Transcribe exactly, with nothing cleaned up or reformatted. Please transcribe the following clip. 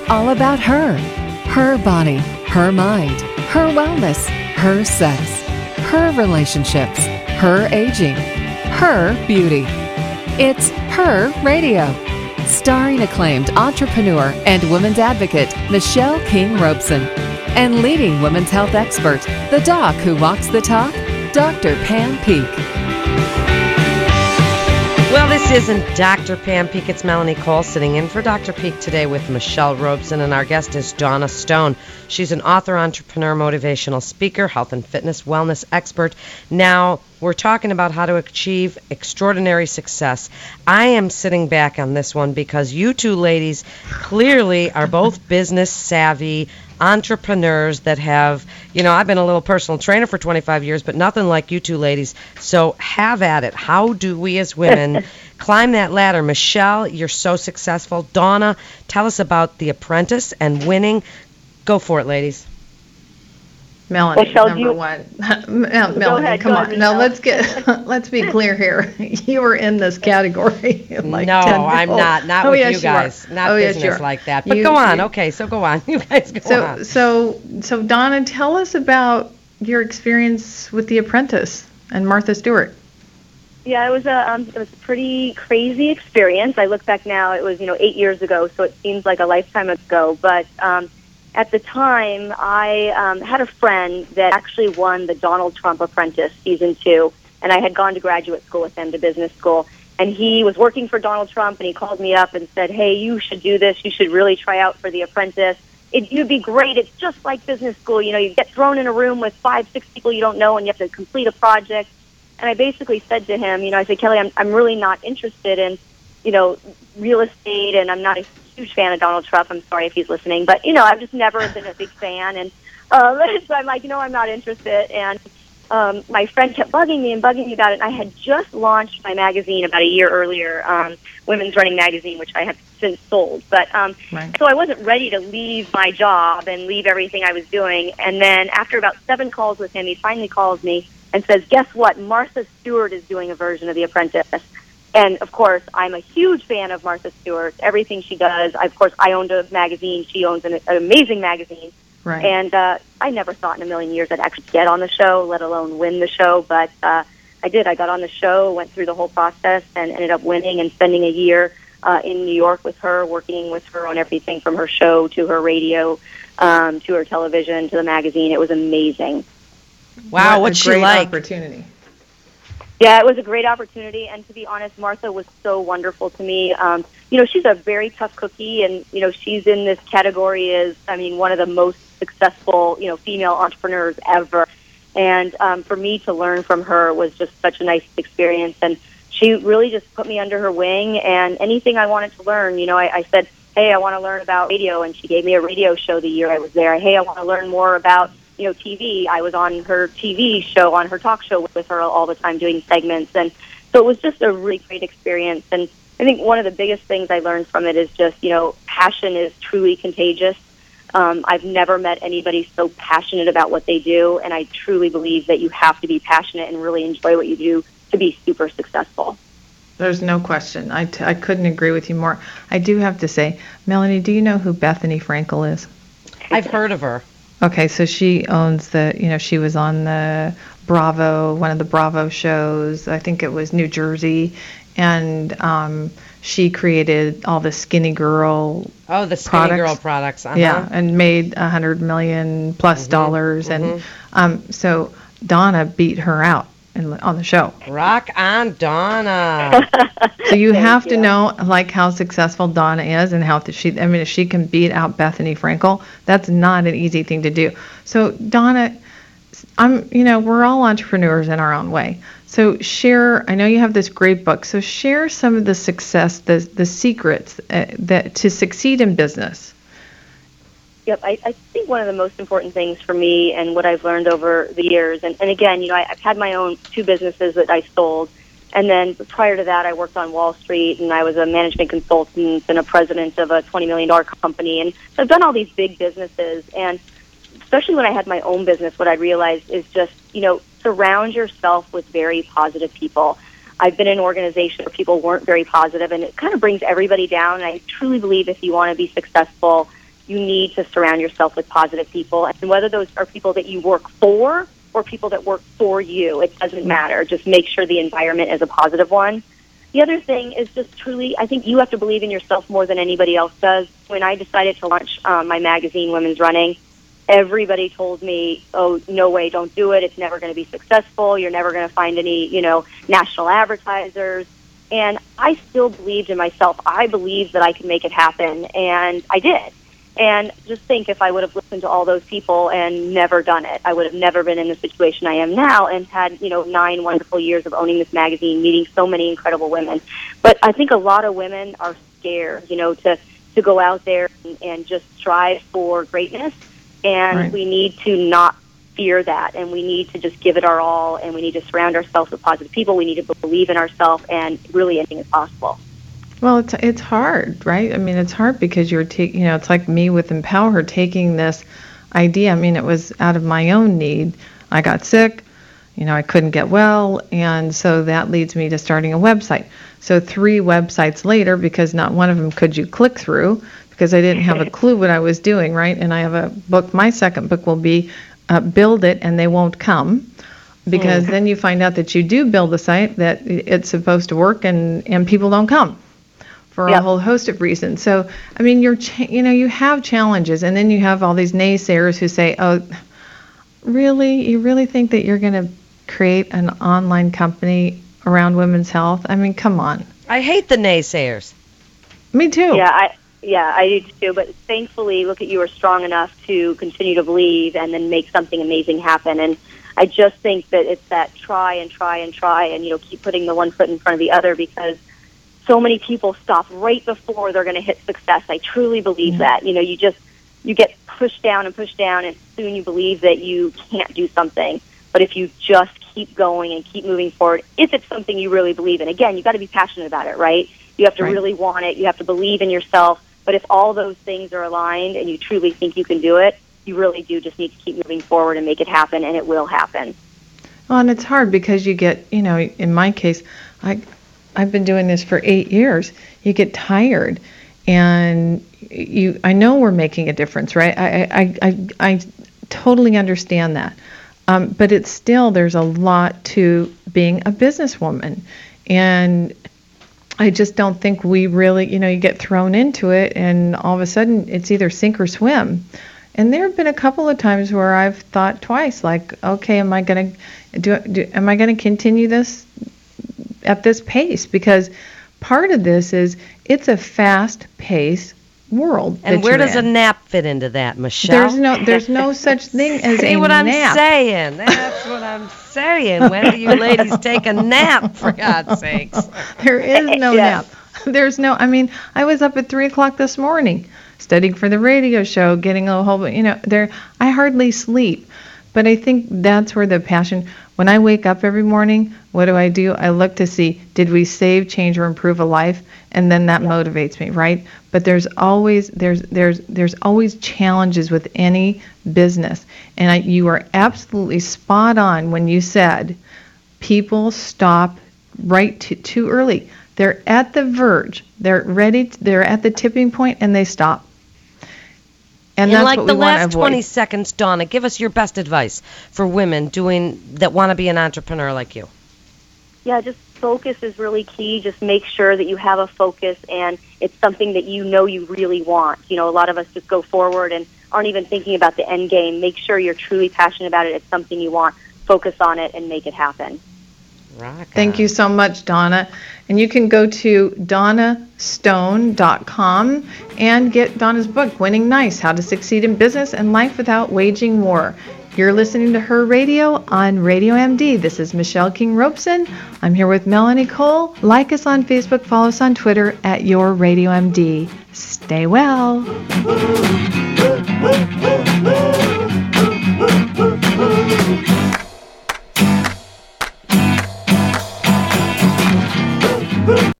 all about her. Her body, her mind, her wellness, her sex, her relationships, her aging, her beauty. It's Her Radio. Starring acclaimed entrepreneur and women's advocate Michelle King Robeson, and leading women's health expert, the doc who walks the talk, Doctor Pam Peeke. Well, this isn't Doctor Pam Peeke. It's Melanie Cole sitting in for Doctor Peeke today with Michelle Robeson, and our guest is Donna Stone. She's an author, entrepreneur, motivational speaker, health and fitness, wellness expert. Now, we're talking about how to achieve extraordinary success. I am sitting back on this one because you two ladies clearly are both business savvy entrepreneurs that have, you know, I've been a little personal trainer for twenty-five years, but nothing like you two ladies. So have at it. How do we as women climb that ladder? Michelle, you're so successful. Donna, tell us about The Apprentice and winning. Go for it, ladies. Melanie, Michelle, number you, one. Melanie, ahead, come on. ahead, Now let's get let's be clear here. You were in this category. Like no, ten I'm oh. not. Not oh, with yes, you guys. You not oh, business yes, like that. But you, go on. You, okay, so go on. You guys go so, on. So, so Donna, tell us about your experience with The Apprentice and Martha Stewart. Yeah, it was a um, it was a pretty crazy experience. I look back now; it was you know eight years ago, so it seems like a lifetime ago. But um, at the time, I um, had a friend that actually won the Donald Trump Apprentice season two, and I had gone to graduate school with him, to business school. And he was working for Donald Trump, and he called me up and said, "Hey, you should do this. You should really try out for The Apprentice. It, you'd be great. It's just like business school. You know, you get thrown in a room with five, six people you don't know, and you have to complete a project." And I basically said to him, you know, I said, "Kelly, I'm I'm really not interested in, you know, real estate, and I'm not a huge fan of Donald Trump. I'm sorry if he's listening, but you know, I've just never been a big fan." And um, so I'm like, you know, I'm not interested. And um, my friend kept bugging me and bugging me about it. And I had just launched my magazine about a year earlier, um, Women's Running Magazine, which I have since sold. But um, right. So I wasn't ready to leave my job and leave everything I was doing. And then after about seven calls with him, he finally calls me and says, "Guess what? Martha Stewart is doing a version of The Apprentice." And, of course, I'm a huge fan of Martha Stewart, everything she does. I, of course, I owned a magazine. She owns an, an amazing magazine. Right. And uh, I never thought in a million years I'd actually get on the show, let alone win the show. But uh, I did. I got on the show, went through the whole process, and ended up winning and spending a year uh, in New York with her, working with her on everything from her show to her radio um, to her television to the magazine. It was amazing. Wow, what what's a she great like? Opportunity. Yeah, it was a great opportunity, and to be honest, Martha was so wonderful to me. Um, you know, she's a very tough cookie, and, you know, she's in this category as, I mean, one of the most successful, you know, female entrepreneurs ever. And um, for me to learn from her was just such a nice experience, and she really just put me under her wing, and anything I wanted to learn, you know, I, I said, "Hey, I want to learn about radio," and she gave me a radio show the year I was there. "Hey, I want to learn more about you know, T V. I was on her T V show, on her talk show with her all the time doing segments. And so it was just a really great experience. And I think one of the biggest things I learned from it is just, you know, passion is truly contagious. Um, I've never met anybody so passionate about what they do. And I truly believe that you have to be passionate and really enjoy what you do to be super successful. There's no question. I, t- I couldn't agree with you more. I do have to say, Melanie, do you know who Bethany Frankel is? I've heard of her. Okay, so she owns the, you know, she was on the Bravo, one of the Bravo shows. I think it was New Jersey, and um, she created all the Skinny Girl. Oh, the Skinny products. Girl products. Uh-huh. Yeah, and made a hundred million plus mm-hmm, dollars, mm-hmm. and um, so Donna beat her out in, on the show. Rock on, Donna. So you have you. to know, like, how successful Donna is and how to, she, I mean, if she can beat out Bethany Frankel, that's not an easy thing to do. So Donna, I'm, you know, we're all entrepreneurs in our own way. So share, I know you have this great book, so share some of the success, the the secrets uh, that to succeed in business. Yep, I, I think one of the most important things for me and what I've learned over the years, and, and again, you know, I, I've had my own two businesses that I sold, and then prior to that, I worked on Wall Street, and I was a management consultant and a president of a twenty million dollars company, and so I've done all these big businesses, and especially when I had my own business, what I realized is just, you know, surround yourself with very positive people. I've been in an organization where people weren't very positive, and it kind of brings everybody down, and I truly believe if you want to be successful, you need to surround yourself with positive people. And whether those are people that you work for or people that work for you, it doesn't matter. Just make sure the environment is a positive one. The other thing is just truly, I think you have to believe in yourself more than anybody else does. When I decided to launch um, my magazine, Women's Running, everybody told me, oh, no way, don't do it. It's never going to be successful. You're never going to find any, you know, national advertisers. And I still believed in myself. I believed that I could make it happen, and I did. And just think, if I would have listened to all those people and never done it, I would have never been in the situation I am now and had, you know, nine wonderful years of owning this magazine, meeting so many incredible women. But I think a lot of women are scared, you know, to, to go out there and, and just strive for greatness. And right. we need to not fear that, and we need to just give it our all, and we need to surround ourselves with positive people. We need to believe in ourselves, and really anything is possible. Well, it's it's hard, right? I mean, it's hard because you're taking, you know, it's like me with Empower, taking this idea. I mean, it was out of my own need. I got sick, you know, I couldn't get well, and so that leads me to starting a website. So three websites later, because not one of them could you click through, because I didn't have a clue what I was doing, right? And I have a book, my second book will be uh, Build It and They Won't Come. Because mm. then you find out that you do build a site, that it's supposed to work, and, and people don't come. For yep. a whole host of reasons. So, I mean, you're, cha- you know, you have challenges, and then you have all these naysayers who say, "Oh, really? You really think that you're going to create an online company around women's health? I mean, come on." I hate the naysayers. Me too. Yeah, I yeah, I do too. But thankfully, look at you are strong enough to continue to believe and then make something amazing happen. And I just think that it's that try and try and try, and you know, keep putting the one foot in front of the other, because so many people stop right before they're going to hit success. I truly believe yeah. that. You know, you just, you get pushed down and pushed down, and soon you believe that you can't do something. But if you just keep going and keep moving forward, if it's something you really believe in, again, you've got to be passionate about it, right? You have to right. really want it. You have to believe in yourself. But if all those things are aligned and you truly think you can do it, you really do just need to keep moving forward and make it happen, and it will happen. Well, and it's hard because you get, you know, in my case, I... I've been doing this for eight years. You get tired, and you. I know we're making a difference, right? I I I, I totally understand that, um, but it's still, there's a lot to being a businesswoman, and I just don't think we really, you know, you get thrown into it, and all of a sudden it's either sink or swim. And there have been a couple of times where I've thought twice, like, okay, am I going to do, do? Am I going to continue this at this pace? Because part of this is it's a fast-paced world. And where does in. a nap fit into that, Michelle? There's no there's no such thing as See a what nap. I'm saying? That's what I'm saying. When do you ladies take a nap, for God's sakes? There is no yeah. nap. There's no, I mean, I was up at three o'clock this morning studying for the radio show, getting a whole, you know, there, I hardly sleep. But I think that's where the passion, when I wake up every morning, what do I do? I look to see, did we save, change, or improve a life? And then that yeah. motivates me, right? But there's always there's there's there's always challenges with any business. And I, you are absolutely spot on when you said people stop right to, too early. They're at the verge. They're ready. To, they're at the tipping point, and they stop. And in that's like what the we want to last avoid. twenty seconds, Donna, give us your best advice for women doing that want to be an entrepreneur like you. Yeah, just focus is really key. Just make sure that you have a focus and it's something that you know you really want. You know, a lot of us just go forward and aren't even thinking about the end game. Make sure you're truly passionate about it. It's something you want. Focus on it and make it happen. Rock Thank on. you so much, Donna. And you can go to donna stone dot com and get Donna's book, Winning Nice, How to Succeed in Business and Life Without Waging War. You're listening to Her Radio on Radio M D. This is Michelle King Robeson. I'm here with Melanie Cole. Like us on Facebook, follow us on Twitter at Your Radio M D. Stay well.